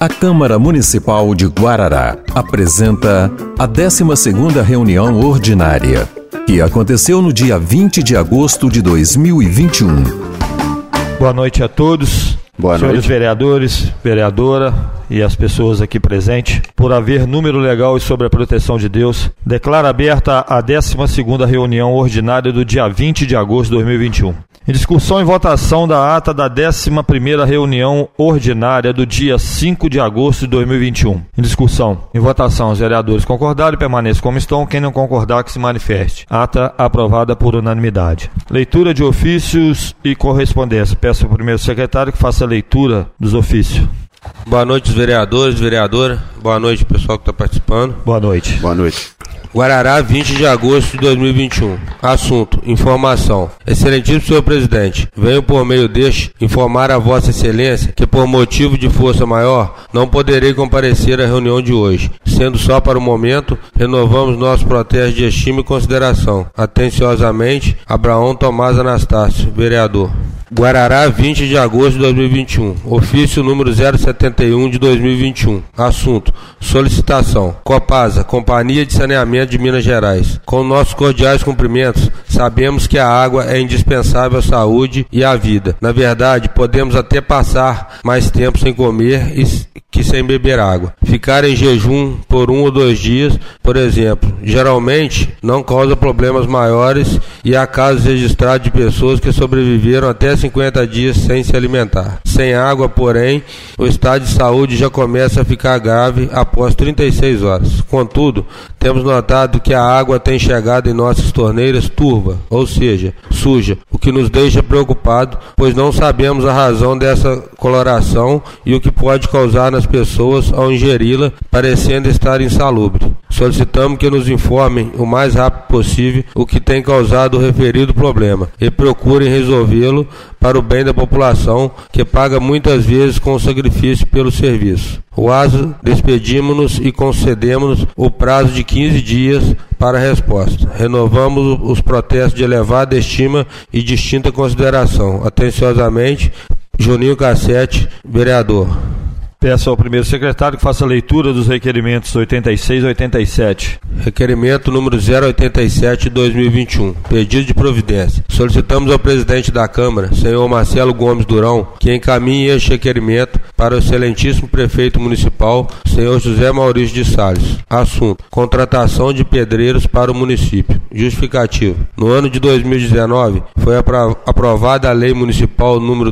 A Câmara Municipal de Guarará apresenta a 12ª reunião ordinária, que aconteceu no dia 20 de agosto de 2021. Boa noite a todos. Boa senhores noite. Vereadores, vereadora e as pessoas aqui presentes, por haver número legal e sobre a proteção de Deus, declaro aberta a 12ª reunião ordinária do dia 20 de agosto de 2021. Em discussão e votação da ata da 11ª reunião ordinária do dia 5 de agosto de 2021. Em discussão, em votação, os vereadores concordaram e permaneçam como estão. Quem não concordar, que se manifeste. Ata aprovada por unanimidade. Leitura de ofícios e correspondência. Peço ao primeiro secretário que faça a leitura dos ofícios. Boa noite, vereadores, vereadora. Boa noite, pessoal que está participando. Boa noite. Boa noite. Guarará, 20 de agosto de 2021. Assunto: informação. Excelentíssimo senhor presidente, venho por meio deste informar a vossa excelência que por motivo de força maior não poderei comparecer à reunião de hoje. Sendo só para o momento, renovamos nosso protesto de estima e consideração. Atenciosamente, Abraão Tomás Anastácio, vereador. Guarará, 20 de agosto de 2021. Ofício número 071 de 2021. Assunto: solicitação. Copasa, Companhia de Saneamento de Minas Gerais. Com nossos cordiais cumprimentos, sabemos que a água é indispensável à saúde e à vida. Na verdade, podemos até passar mais tempo sem comer que sem beber água. Ficar em jejum por 1 ou 2 dias, por exemplo, geralmente não causa problemas maiores e há casos registrados de pessoas que sobreviveram até 50 dias sem se alimentar. Sem água, porém, o estado de saúde já começa a ficar grave após 36 horas. Contudo, temos notado que a água tem chegado em nossas torneiras turva, ou seja, suja, o que nos deixa preocupado, pois não sabemos a razão dessa coloração e o que pode causar nas pessoas ao ingeri-la, parecendo estar insalubre. Solicitamos que nos informem o mais rápido possível o que tem causado o referido problema e procurem resolvê-lo para o bem da população, que paga muitas vezes com sacrifício pelo serviço. O ASA, despedimos-nos e concedemos o prazo de 15 dias para a resposta. Renovamos os protestos de elevada estima e distinta consideração. Atenciosamente, Juninho Cassete, vereador. Peço ao primeiro secretário que faça a leitura dos requerimentos 86 e 87. Requerimento número 087 de 2021. Pedido de providência. Solicitamos ao presidente da Câmara, senhor Marcelo Gomes Durão, que encaminhe este requerimento para o excelentíssimo prefeito municipal, senhor José Maurício de Salles. Assunto: contratação de pedreiros para o município. Justificativo. No ano de 2019, foi aprovada a Lei Municipal número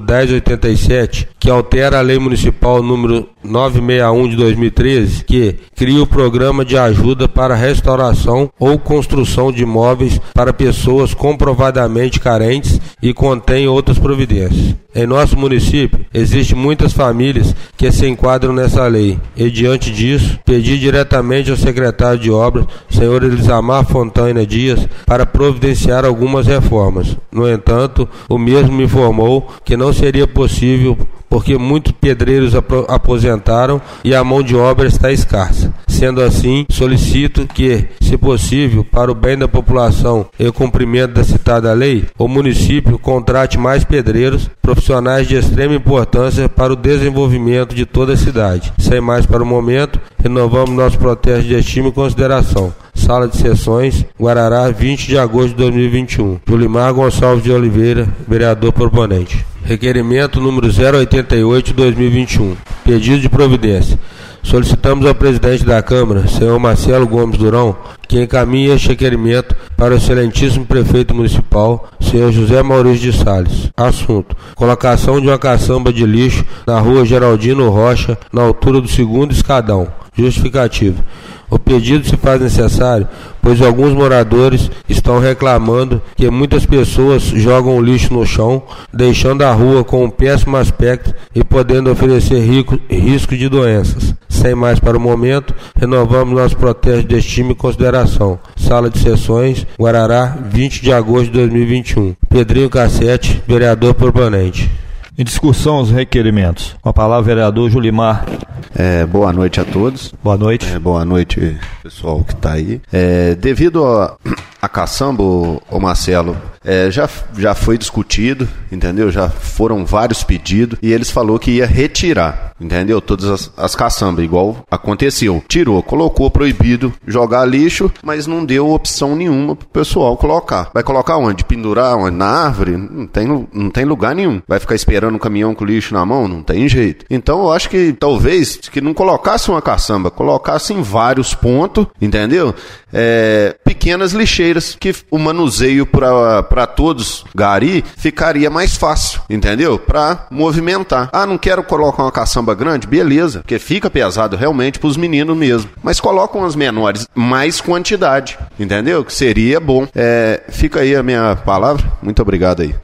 1087, que altera a Lei Municipal número 961 de 2013, que cria o programa de ajuda para restauração ou construção de imóveis para pessoas comprovadamente carentes e contém outras providências. Em nosso município, existem muitas famílias que se enquadram nessa lei e, diante disso, pedi diretamente ao secretário de Obras, senhor Elisamar Fontana Dias, para providenciar algumas reformas. No entanto, o mesmo me informou que não seria possível porque muitos pedreiros aposentaram e a mão de obra está escassa. Sendo assim, solicito que, se possível, para o bem da população e o cumprimento da citada lei, o município contrate mais pedreiros, profissionais de extrema importância para o desenvolvimento de toda a cidade. Sem mais para o momento, renovamos nosso protesto de estima e consideração. Sala de Sessões, Guarará, 20 de agosto de 2021. Julimar Gonçalves de Oliveira, vereador proponente. Requerimento número 088 de 2021. Pedido de providência. Solicitamos ao presidente da Câmara, senhor Marcelo Gomes Durão, que encaminhe este requerimento para o excelentíssimo prefeito municipal, senhor José Maurício de Salles. Assunto: colocação de uma caçamba de lixo na rua Geraldino Rocha, na altura do 2º escadão. Justificativo. O pedido se faz necessário, pois alguns moradores estão reclamando que muitas pessoas jogam o lixo no chão, deixando a rua com um péssimo aspecto e podendo oferecer risco de doenças. Sem mais para o momento, renovamos nosso protesto de estima e consideração. Sala de Sessões, Guarará, 20 de agosto de 2021. Pedrinho Cassete, vereador proponente. Em discussão, os requerimentos. Com a palavra, vereador Julimar. Boa noite a todos. Boa noite. Boa noite, pessoal que está aí. Devido a caçamba, ô Marcelo, já foi discutido, entendeu? Já foram vários pedidos e eles falou que ia retirar, entendeu? Todas as caçambas, igual aconteceu. Tirou, colocou proibido jogar lixo, mas não deu opção nenhuma pro pessoal colocar. Vai colocar onde? Pendurar onde? Na árvore? Não tem lugar nenhum. Vai ficar esperando um caminhão com lixo na mão? Não tem jeito. Então eu acho que talvez que não colocasse uma caçamba, colocasse em vários pontos, entendeu? Pequenas lixeiras que o manuseio para todos gari ficaria mais fácil, entendeu? Para movimentar. Não quero colocar uma caçamba grande? Beleza, porque fica pesado realmente para os meninos mesmo. Mas colocam as menores, mais quantidade, entendeu? Que seria bom. Fica aí a minha palavra. Muito obrigado aí.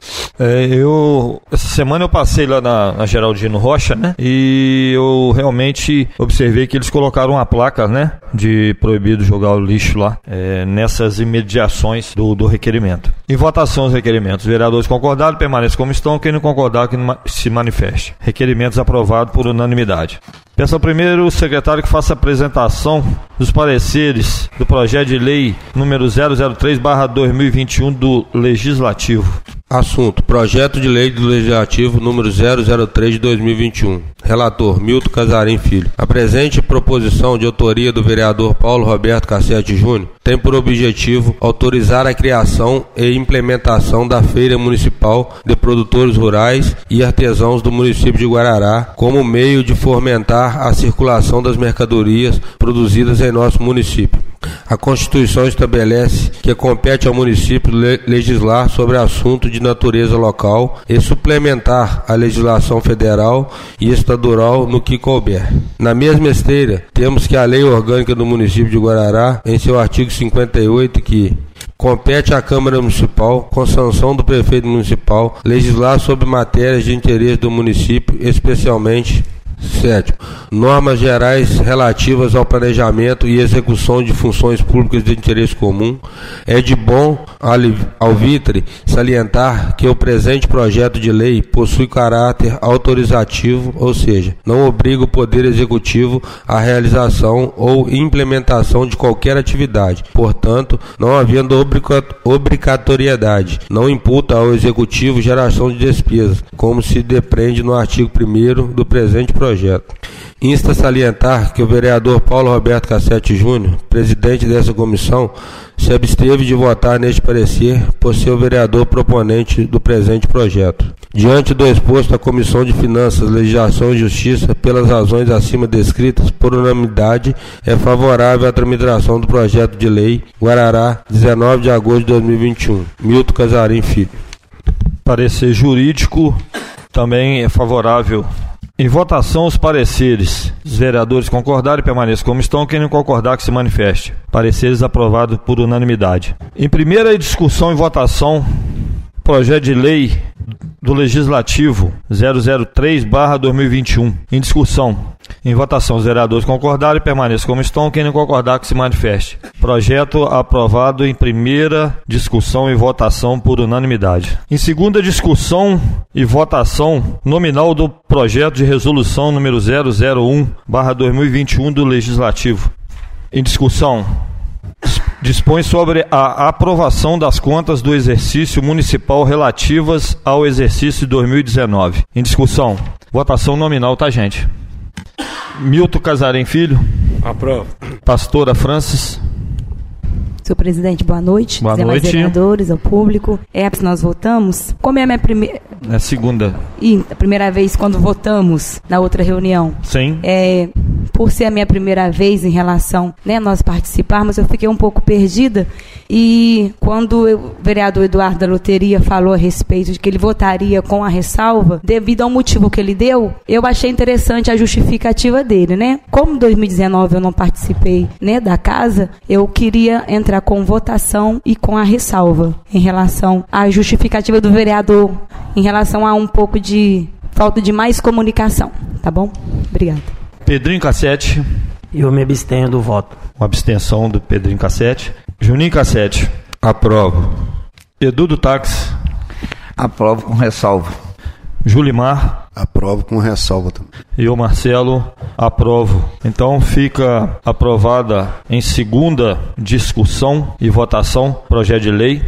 Essa semana eu passei lá na Geraldino Rocha, né? E eu realmente observei que eles colocaram uma placa, né? De proibido jogar o lixo lá, nessas imediações do requerimento. Em votação os requerimentos. Os vereadores concordaram, permaneçam como estão. Quem não concordar, que se manifeste. Requerimentos aprovados por unanimidade. Peço ao primeiro secretário que faça a apresentação dos pareceres do projeto de lei número 003/2021 do Legislativo. Assunto: projeto de lei do Legislativo número 003 de 2021. Relator: Milton Casarim Filho. A presente proposição de autoria do vereador Paulo Roberto Cassete Júnior tem por objetivo autorizar a criação e implementação da Feira Municipal de Produtores Rurais e Artesãos do município de Guarará como meio de fomentar a circulação das mercadorias produzidas em nosso município. A Constituição estabelece que compete ao município legislar sobre assunto de natureza local e suplementar a legislação federal e estadual no que couber. Na mesma esteira, temos que a Lei Orgânica do município de Guarará, em seu artigo 58, que compete à Câmara Municipal, com sanção do prefeito municipal, legislar sobre matérias de interesse do município, especialmente: 7. Normas gerais relativas ao planejamento e execução de funções públicas de interesse comum. É de bom alvitre salientar que o presente projeto de lei possui caráter autorizativo, ou seja, não obriga o Poder Executivo à realização ou implementação de qualquer atividade. Portanto, não havendo obrigatoriedade, não imputa ao Executivo geração de despesas, como se depreende no artigo 1º do presente projeto. Insta a salientar que o vereador Paulo Roberto Cassete Júnior, presidente dessa comissão, se absteve de votar neste parecer por ser o vereador proponente do presente projeto. Diante do exposto, a Comissão de Finanças, Legislação e Justiça, pelas razões acima descritas, por unanimidade, é favorável à tramitação do projeto de lei Guarará, 19 de agosto de 2021. Milton Casarim Filho. Parecer jurídico também é favorável. Em votação, os pareceres. Os vereadores concordarem, permaneçam como estão. Quem não concordar, que se manifeste. Pareceres aprovados por unanimidade. Em primeira discussão e votação, projeto de lei do Legislativo 003/2021. Em discussão. Em votação, os vereadores concordarem, permaneçam como estão. Quem não concordar, que se manifeste. Projeto aprovado em primeira discussão e votação por unanimidade. Em segunda discussão e votação nominal do projeto de resolução número 001/2021 do Legislativo. Em discussão, dispõe sobre a aprovação das contas do exercício municipal relativas ao exercício de 2019. Em discussão, votação nominal, tá, gente? Milton Casarim Filho. Aprovo. Pastora Francis. Senhor presidente, boa noite. Boa noite. Vereadores, ao público. Nós votamos. Como é a minha primeira... É a segunda. E a primeira vez quando votamos na outra reunião. Sim. Por ser a minha primeira vez em relação, nós participarmos, eu fiquei um pouco perdida. E quando o vereador Eduardo da Loteria falou a respeito de que ele votaria com a ressalva, devido ao motivo que ele deu, eu achei interessante a justificativa dele, né? Como em 2019 eu não participei, da casa, eu queria entrar com votação e com a ressalva em relação à justificativa do vereador, em relação a um pouco de falta de mais comunicação, tá bom? Obrigada. Pedrinho Cassete. Eu me abstenho do voto. Uma abstenção do Pedrinho Cassete. Juninho Cassete. Aprovo. Edu do Táxi. Aprovo com ressalva. Julimar. Aprovo com ressalva também. E o Marcelo, aprovo. Então fica aprovada em segunda discussão e votação projeto de lei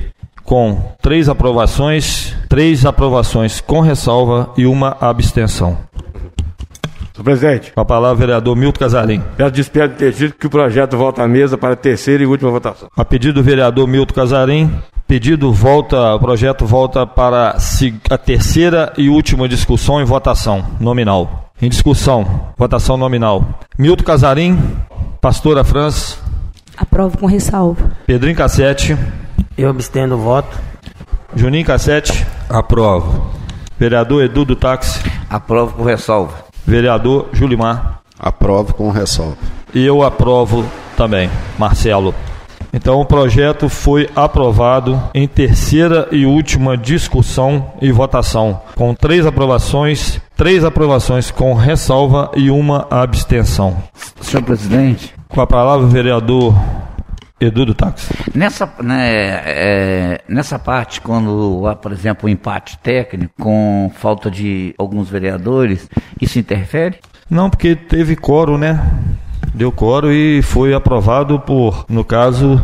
com 3 aprovações com ressalva e 1 abstenção. Senhor presidente. Com a palavra, vereador Milton Casarim. Peço dispensa de ter dito que o projeto volta à mesa para a terceira e última votação. A pedido do vereador Milton Casarim, o projeto volta para a terceira e última discussão e votação nominal. Em discussão, votação nominal. Milton Casarim, Pastora França. Aprovo com ressalva. Pedrinho Cassete. Eu abstenho do voto. Juninho Cassete. Aprovo. Vereador Edu do Táxi. Aprovo com ressalva. Vereador Julimar. Aprovo com ressalva. E eu aprovo também, Marcelo. Então o projeto foi aprovado em terceira e última discussão e votação, com 3 aprovações com ressalva e 1 abstenção. Senhor presidente. Com a palavra, o vereador Edu do Táxi. Nessa parte, quando há, por exemplo, um empate técnico com falta de alguns vereadores, isso interfere? Não, porque teve quórum, né? Deu quórum e foi aprovado por, no caso,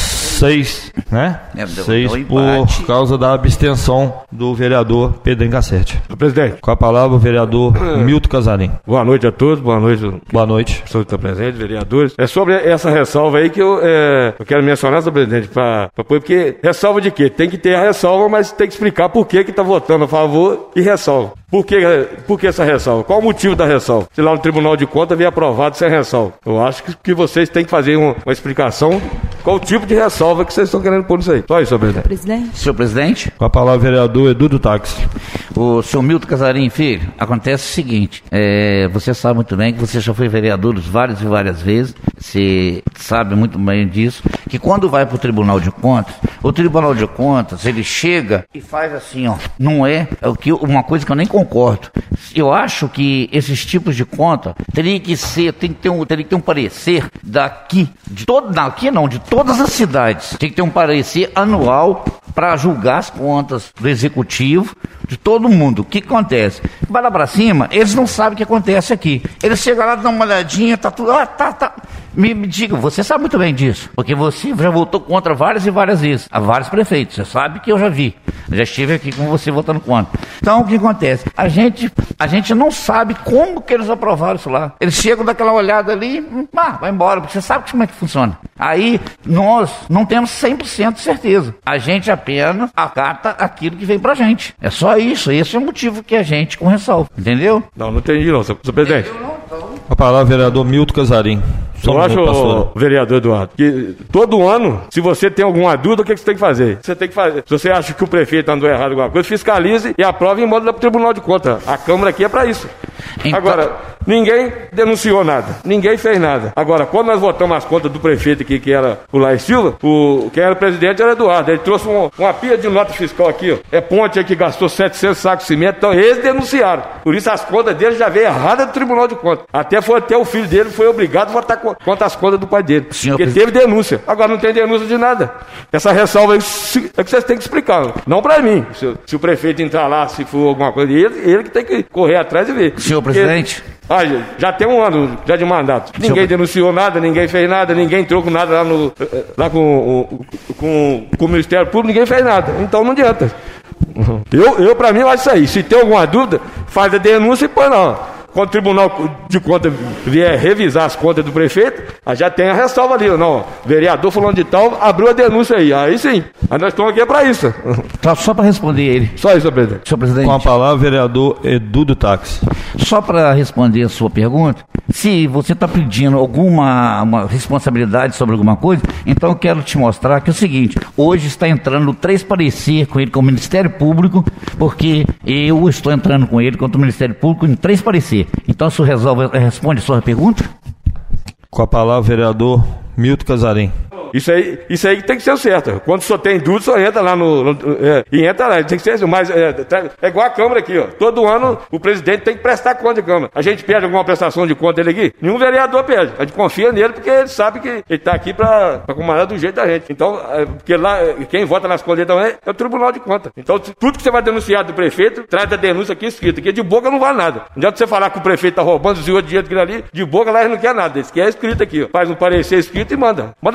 6, né? 6 por causa da abstenção do vereador Pedrinho Cassete. Senhor presidente. Com a palavra, o vereador Milton Casarim. Boa noite a todos, boa noite. Boa noite. Pessoas que estão presentes, vereadores. É sobre essa ressalva aí que eu quero mencionar, senhor presidente, porque ressalva de quê? Tem que ter a ressalva, mas tem que explicar por que está votando a favor e ressalva. Por que essa ressalva? Qual o motivo da ressalva? Se lá no Tribunal de Contas vier aprovado sem ressalva. Eu acho que vocês têm que fazer uma explicação qual o tipo de ressalva que vocês estão querendo pôr nisso aí. Só isso, senhor presidente. Senhor presidente. Com a palavra, vereador Edu do Táxi. O senhor Milton Casarim, filho, acontece o seguinte, você sabe muito bem que você já foi vereador várias e várias vezes, você sabe muito bem disso, que quando vai para o Tribunal de Contas, o Tribunal de Contas, ele chega e faz assim, ó, não é uma coisa que eu nem concordo. Eu acho que esses tipos de conta teria que ter um parecer de todas as cidades. Tem que ter um parecer anual para julgar as contas do executivo, de todo mundo. O que acontece? Vai lá para cima, eles não sabem o que acontece aqui. Eles chegam lá, dão uma olhadinha, tá tudo... Me diga, você sabe muito bem disso, porque você já votou contra várias e várias vezes, a vários prefeitos, você sabe que eu já vi, já estive aqui com você votando contra. Então, o que acontece? A gente não sabe como que eles aprovaram isso lá. Eles chegam daquela olhada ali, vai embora, porque você sabe como é que funciona. Aí, nós não temos 100% de certeza. A gente apenas acata aquilo que vem pra gente. É só isso, esse é o motivo que a gente com ressalva, entendeu? Não entendi não, senhor presidente. A palavra, vereador Milton Casarim. Eu acho, vereador Eduardo, que todo ano, se você tem alguma dúvida, o que você tem que fazer? Você tem que fazer. Se você acha que o prefeito andou errado alguma coisa, fiscalize e aprove e manda para o Tribunal de Contas. A Câmara aqui é para isso. Então... Agora, ninguém denunciou nada, ninguém fez nada. Agora, quando nós votamos as contas do prefeito aqui, que era o Laís Silva, quem era o presidente era o Eduardo. Ele trouxe uma pilha de nota fiscal aqui, ó. É ponte aí que gastou 700 sacos de cimento, então eles denunciaram. Por isso as contas dele já veio erradas do Tribunal de Contas. Até o filho dele foi obrigado a votar contra as contas do pai dele. Porque teve denúncia. Agora não tem denúncia de nada. Essa ressalva aí é que vocês têm que explicar. Não pra mim. Se o prefeito entrar lá, se for alguma coisa, ele que tem que correr atrás e ver. Senhor presidente. Já tem um ano já de mandato. Ninguém denunciou nada, ninguém fez nada, ninguém entrou com nada lá com o Ministério Público, ninguém fez nada. Então não adianta. Pra mim, eu acho isso aí. Se tem alguma dúvida, faz a denúncia e põe lá. Quando o Tribunal de Contas vier revisar as contas do prefeito, já tem a ressalva ali. Não, vereador fulano de tal abriu a denúncia aí. Aí sim. Aí nós estamos aqui para isso. Só para responder ele. Só isso, senhor presidente. Senhor presidente. Com a palavra, vereador Edu do Táxi. Só para responder a sua pergunta, se você está pedindo uma responsabilidade sobre alguma coisa, então eu quero te mostrar que é o seguinte, hoje está entrando 3 parecer com ele, com o Ministério Público, porque eu estou entrando com ele contra o Ministério Público em 3 parecer. Então, o senhor responde a sua pergunta? Com a palavra, vereador Milton Casarim. Isso aí tem que ser o certo. Quando só tem dúvida, só entra lá e entra lá. Tem que ser, mas é igual a Câmara aqui, ó. Todo ano o presidente tem que prestar conta de Câmara. A gente pede alguma prestação de conta dele aqui? Nenhum vereador pede. A gente confia nele porque ele sabe que ele está aqui para comandar do jeito da gente. Então, porque lá, quem vota nas contas também é o Tribunal de Contas. Então, tudo que você vai denunciar do prefeito, traz a denúncia aqui escrita. Porque de boca não vale nada. Não adianta você falar que o prefeito está roubando, desviou dinheiro daquilo ali, de boca lá eles não querem nada. Eles querem escrito aqui, ó. Faz um parecer escrito e manda. Manda junto com as contas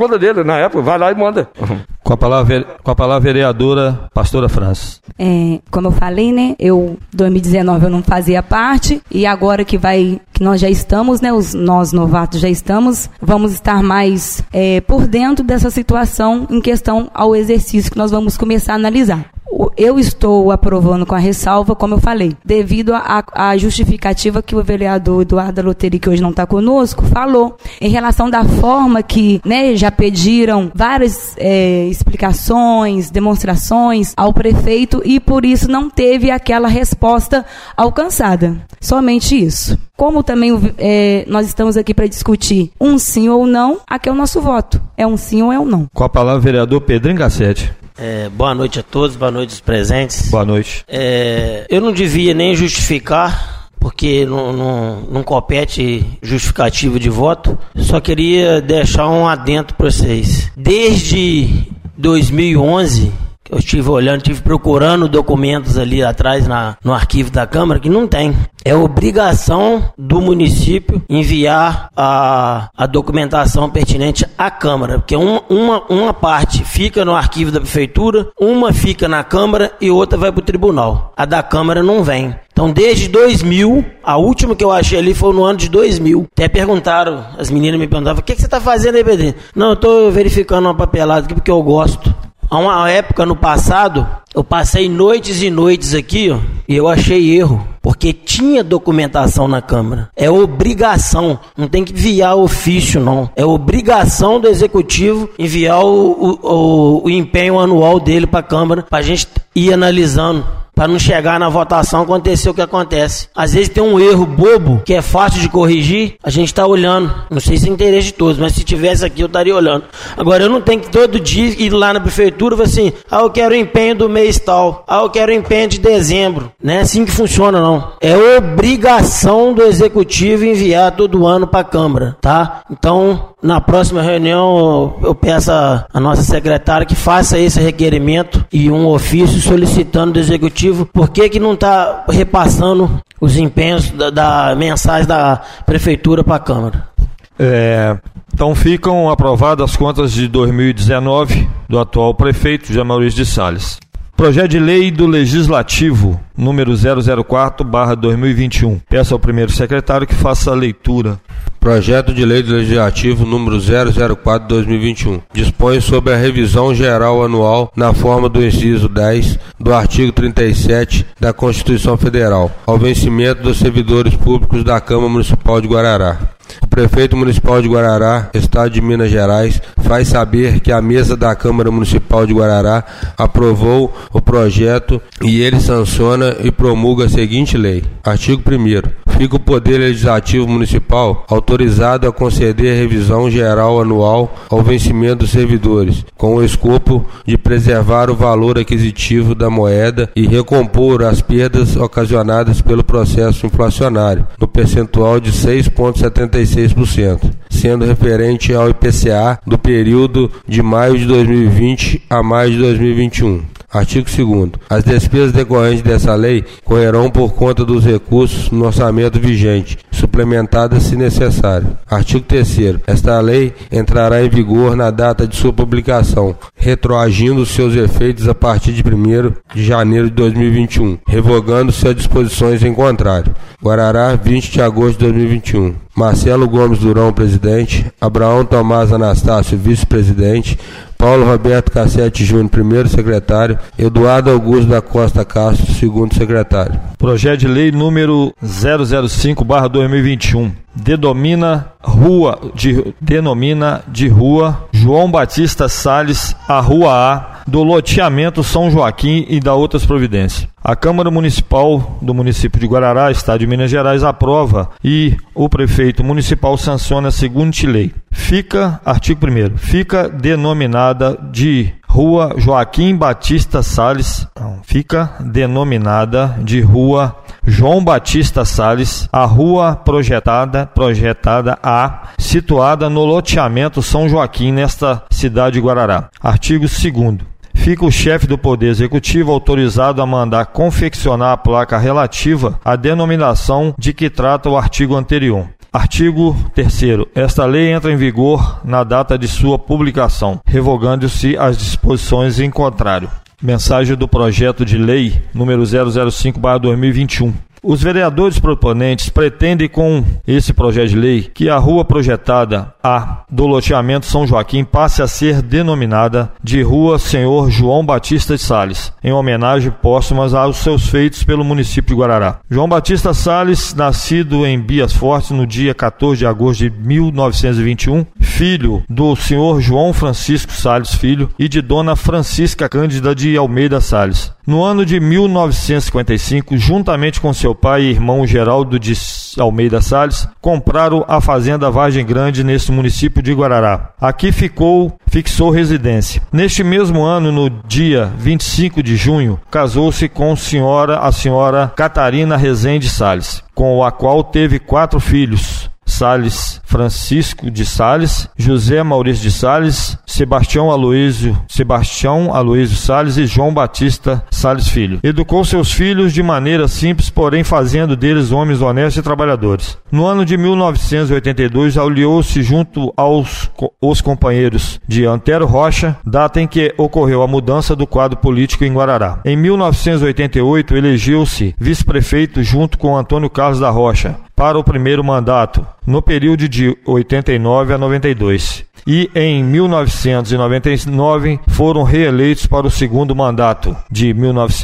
conta dele, na época, vai lá e manda. Com a palavra vereadora, pastora França. Como eu falei, né, 2019 eu não fazia parte, e agora que nós já estamos, né, nós novatos já estamos, vamos estar mais por dentro dessa situação em questão ao exercício que nós vamos começar a analisar. Eu estou aprovando com a ressalva, como eu falei, devido à justificativa que o vereador Eduardo Loteri, que hoje não está conosco, falou, em relação da forma que, né, já pediram várias explicações, demonstrações ao prefeito, e por isso não teve aquela resposta alcançada. Somente isso. Como também nós estamos aqui para discutir um sim ou não, aqui é o nosso voto. É um sim ou é um não. Com a palavra, vereador Pedrinho Gassetti. Boa noite a todos, boa noite aos presentes. Boa noite. Eu não devia nem justificar, porque não compete justificativo de voto. Só queria deixar um adendo para vocês. Desde 2011... eu estive procurando documentos ali atrás no arquivo da Câmara, que não tem. É obrigação do município enviar a documentação pertinente à Câmara, porque uma parte fica no arquivo da Prefeitura, uma fica na Câmara e outra vai para o Tribunal. A da Câmara não vem. Então, desde 2000, a última que eu achei ali foi no ano de 2000. Até perguntaram, as meninas me perguntavam, o que você está fazendo aí, Pedro? Não, eu estou verificando uma papelada aqui porque eu gosto. Há uma época no passado, eu passei noites e noites aqui, ó, e eu achei erro, porque tinha documentação na Câmara. É obrigação, não tem que enviar ofício, não. É obrigação do Executivo enviar o empenho anual dele para a Câmara, para a gente ir analisando. Para não chegar na votação acontecer o que acontece. Às vezes tem um erro bobo que é fácil de corrigir, a gente está olhando. Não sei se é interesse de todos, mas se tivesse aqui eu estaria olhando. Agora eu não tenho que todo dia ir lá na prefeitura e falar assim, eu quero o empenho do mês tal, eu quero o empenho de dezembro. Não é assim que funciona, não. É obrigação do Executivo enviar todo ano para a Câmara, tá? Então, na próxima reunião eu peço a nossa secretária que faça esse requerimento e um ofício solicitando do Executivo por que não está repassando os empenhos da mensagem da Prefeitura para a Câmara. Então ficam aprovadas as contas de 2019 do atual prefeito Jean Maurício de Salles. Projeto de lei do Legislativo, número 004/2021. Peço ao primeiro secretário que faça a leitura. Projeto de lei do Legislativo número 004/2021. Dispõe sobre a revisão geral anual na forma do inciso 10 do artigo 37 da Constituição Federal, ao vencimento dos servidores públicos da Câmara Municipal de Guarará. O prefeito municipal de Guarará, Estado de Minas Gerais, faz saber que a mesa da Câmara Municipal de Guarará aprovou o projeto e ele sanciona e promulga a seguinte lei. Artigo 1º. Fica o Poder Legislativo Municipal autorizado a conceder revisão geral anual ao vencimento dos servidores, com o escopo de preservar o valor aquisitivo da moeda e recompor as perdas ocasionadas pelo processo inflacionário, no percentual de 6,76%, sendo referente ao IPCA do período de maio de 2020 a maio de 2021. Artigo 2º. As despesas decorrentes dessa lei correrão por conta dos recursos no orçamento vigente, suplementadas se necessário. Artigo 3º. Esta lei entrará em vigor na data de sua publicação, retroagindo seus efeitos a partir de 1º de janeiro de 2021, revogando-se as disposições em contrário. Guarará, 20 de agosto de 2021. Marcelo Gomes Durão, presidente. Abraão Tomás Anastácio, vice-presidente. Paulo Roberto Cassete Júnior, primeiro secretário. Eduardo Augusto da Costa Castro, segundo secretário. Projeto de lei número 005/2021. Denomina de rua João Batista Salles a Rua A do loteamento São Joaquim e da outras providências. A Câmara Municipal do município de Guarará, Estado de Minas Gerais, aprova e o prefeito municipal sanciona a seguinte lei. Artigo 1º. Fica denominada de Rua Joaquim Batista Salles, fica denominada de Rua João Batista Salles, a rua projetada A, situada no loteamento São Joaquim, nesta cidade de Guarará. Artigo 2º. Fica o chefe do Poder Executivo autorizado a mandar confeccionar a placa relativa à denominação de que trata o artigo anterior. Artigo 3º. Esta lei entra em vigor na data de sua publicação, revogando-se as disposições em contrário. Mensagem do projeto de lei número 005/2021. Os vereadores proponentes pretendem com esse projeto de lei que a rua projetada do loteamento São Joaquim passe a ser denominada de Rua Senhor João Batista de Sales, em homenagem póstuma aos seus feitos pelo município de Guarará. João Batista Sales, nascido em Bias Fortes no dia 14 de agosto de 1921, filho do senhor João Francisco Sales Filho e de dona Francisca Cândida de Almeida Sales. No ano de 1955, juntamente com seu pai e irmão Geraldo de Almeida Sales, compraram a fazenda Vargem Grande neste município de Guarará. Aqui fixou residência. Neste mesmo ano, no dia 25 de junho, casou-se com a senhora Catarina Rezende Sales, com a qual teve 4 filhos: Sales Francisco de Sales, José Maurício de Sales, Sebastião Aloísio Sales e João Batista Sales Filho. Educou seus filhos de maneira simples, porém fazendo deles homens honestos e trabalhadores. No ano de 1982, aliou-se junto aos companheiros de Antero Rocha, data em que ocorreu a mudança do quadro político em Guarará. Em 1988, elegeu-se vice-prefeito junto com Antônio Carlos da Rocha para o primeiro mandato, no período de 89 a 92. E em 1999 foram reeleitos para o segundo mandato, de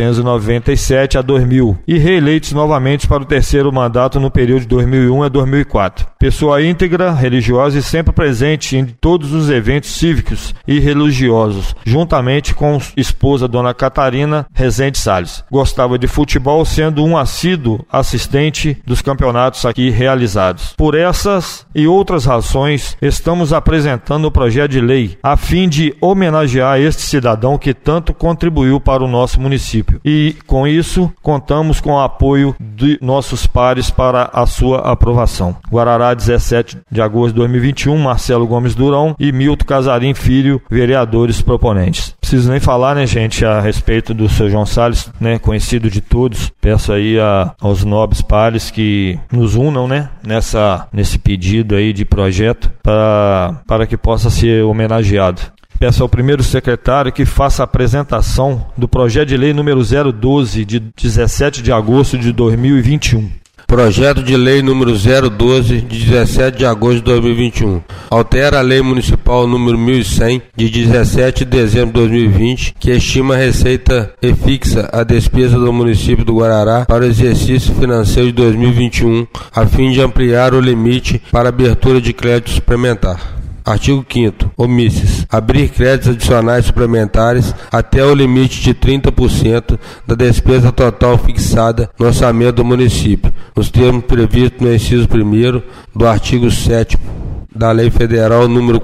1997 a 2000, e reeleitos novamente para o terceiro mandato no período de 2001 a 2004. Pessoa íntegra, religiosa e sempre presente em todos os eventos cívicos e religiosos, juntamente com esposa Dona Catarina Rezende Sales. Gostava de futebol, sendo um assíduo assistente dos campeonatos aqui realizados. Por essas e outras razões, estamos apresentando o projeto de lei a fim de homenagear este cidadão que tanto contribuiu para o nosso município. E, com isso, contamos com o apoio de nossos pares para a sua aprovação. Guarará, 17 de agosto de 2021, Marcelo Gomes Durão e Milton Casarim Filho, vereadores proponentes. Preciso nem falar, né, gente, a respeito do seu João Sales, né, conhecido de todos. Peço aí aos nobres pares que nos unam, né, nesse pedido aí de projeto para que possa ser homenageado. Peço ao primeiro secretário que faça a apresentação do projeto de lei número 012, de 17 de agosto de 2021. Projeto de lei número 012, de 17 de agosto de 2021. Altera a lei municipal número 1100, de 17 de dezembro de 2020, que estima a receita e fixa a despesa do município do Guarará para o exercício financeiro de 2021, a fim de ampliar o limite para abertura de crédito suplementar. Artigo 5º. Omisses. Abrir créditos adicionais suplementares até o limite de 30% da despesa total fixada no orçamento do município, nos termos previstos no inciso 1º do artigo 7º da Lei Federal número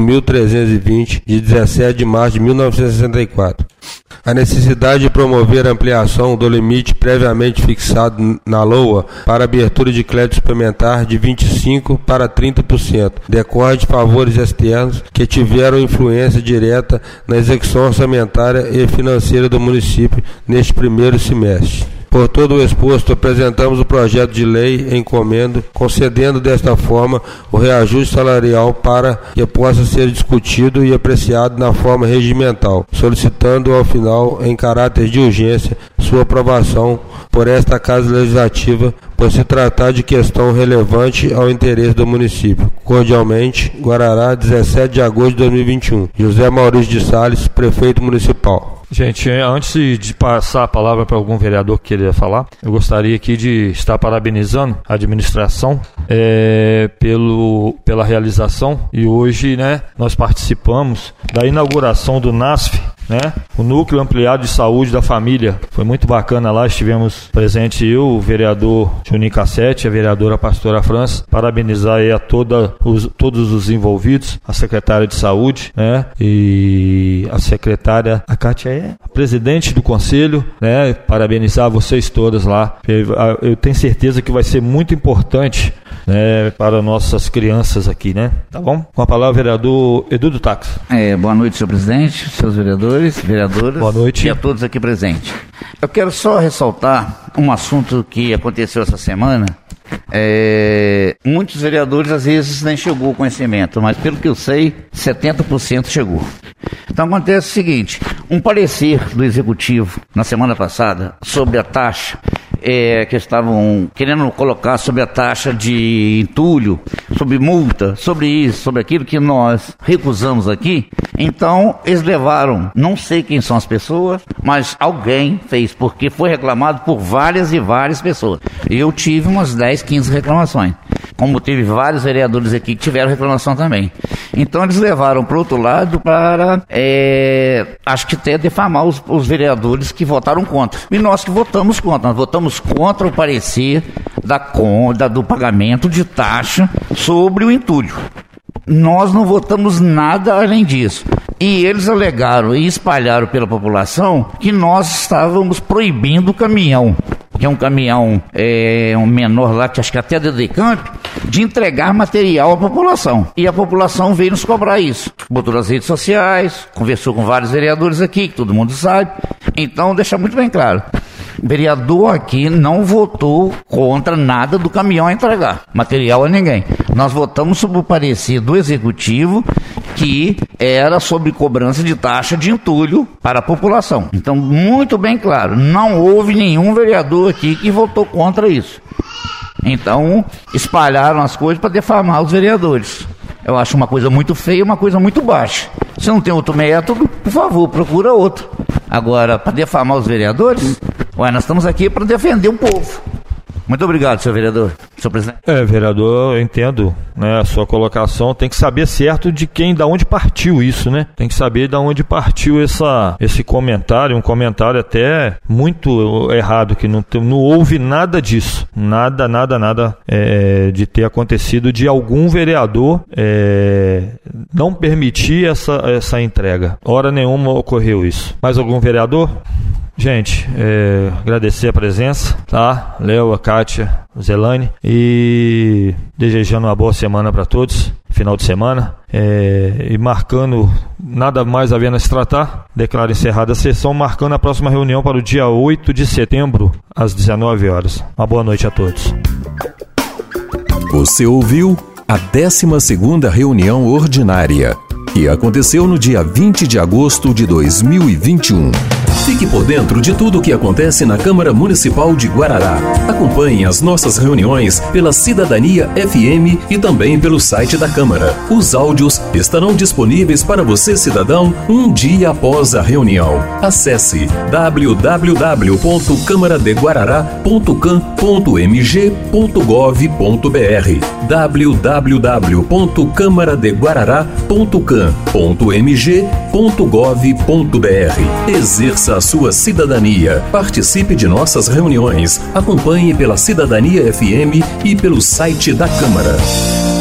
4.320, de 17 de março de 1964. A necessidade de promover a ampliação do limite previamente fixado na LOA para abertura de crédito suplementar de 25% para 30% decorre de favores externos que tiveram influência direta na execução orçamentária e financeira do município neste primeiro semestre. Por todo o exposto, apresentamos o projeto de lei em comendo, concedendo desta forma o reajuste salarial para que possa ser discutido e apreciado na forma regimental, solicitando ao final, em caráter de urgência, sua aprovação por esta Casa Legislativa, por se tratar de questão relevante ao interesse do município. Cordialmente, Guarará, 17 de agosto de 2021. José Maurício de Sales, Prefeito Municipal. Gente, antes de passar a palavra para algum vereador que queria falar, eu gostaria aqui de estar parabenizando a administração pela realização. E hoje, né, nós participamos da inauguração do NASF, né, o Núcleo Ampliado de Saúde da Família. Foi muito bacana lá, estivemos presentes eu, o vereador Juninho Cassete, a vereadora Pastora França, parabenizar aí a todos os envolvidos, a secretária de saúde, né, e a secretária, a Kátia a presidente do conselho, né, parabenizar vocês todas lá. Eu tenho certeza que vai ser muito importante, né, para nossas crianças aqui, né? Tá bom? Com a palavra o vereador Edu do Táxi. Boa noite, senhor presidente, seus vereadores, vereadoras. Boa noite. E a todos aqui presentes. Eu quero só ressaltar um assunto que aconteceu essa semana, Muitos vereadores às vezes nem chegou o conhecimento, mas pelo que eu sei, 70% chegou. Então acontece o seguinte, um parecer do Executivo na semana passada sobre a taxa que estavam querendo colocar sobre a taxa de entulho, sobre multa, sobre isso, sobre aquilo que nós recusamos aqui. Então eles levaram, não sei quem são as pessoas, mas alguém fez, porque foi reclamado por várias e várias pessoas. Eu tive umas 10, 15 reclamações, como teve vários vereadores aqui que tiveram reclamação também. Então eles levaram para o outro lado para, acho que até defamar os vereadores que votaram contra. E nós que votamos contra, nós votamos contra o parecer do pagamento de taxa sobre o entulho. Nós não votamos nada além disso. E eles alegaram e espalharam pela população que nós estávamos proibindo o caminhão, que é um caminhão um menor lá, que acho que até da Decamp, de entregar material à população. E a população veio nos cobrar isso. Botou nas redes sociais, conversou com vários vereadores aqui, que todo mundo sabe. Então, deixa muito bem claro. O vereador aqui não votou contra nada do caminhão a entregar material a ninguém. Nós votamos sobre o parecer do Executivo, que era sobre cobrança de taxa de entulho para a população. Então, muito bem claro, não houve nenhum vereador aqui que votou contra isso. Então, espalharam as coisas para defamar os vereadores. Eu acho uma coisa muito feia, uma coisa muito baixa. Se não tem outro método, por favor, procura outro. Agora, para defamar os vereadores, nós estamos aqui para defender o povo. Muito obrigado, senhor vereador. Senhor presidente. Vereador, eu entendo, né, a sua colocação. Tem que saber certo da onde partiu isso, né? Tem que saber de onde partiu esse comentário, um comentário até muito errado, que não houve nada disso. Nada de ter acontecido de algum vereador não permitir essa entrega. Hora nenhuma ocorreu isso. Mais algum vereador? Gente, agradecer a presença, tá? Léo, a Kátia, o Zelane, e desejando uma boa semana para todos, final de semana, e marcando, nada mais havendo a se tratar, declaro encerrada a sessão, marcando a próxima reunião para o dia 8 de setembro, às 19 horas. Uma boa noite a todos. Você ouviu a 12ª reunião ordinária, que aconteceu no dia 20 de agosto de 2021. Fique por dentro de tudo o que acontece na Câmara Municipal de Guarará. Acompanhe as nossas reuniões pela Cidadania FM e também pelo site da Câmara. Os áudios estarão disponíveis para você, cidadão, um dia após a reunião. Acesse www.camaradeguarará.cam.mg.gov.br www.camaradeguarará.cam.mg.gov.br. Exerça a sua cidadania. Participe de nossas reuniões. Acompanhe pela Cidadania FM e pelo site da Câmara.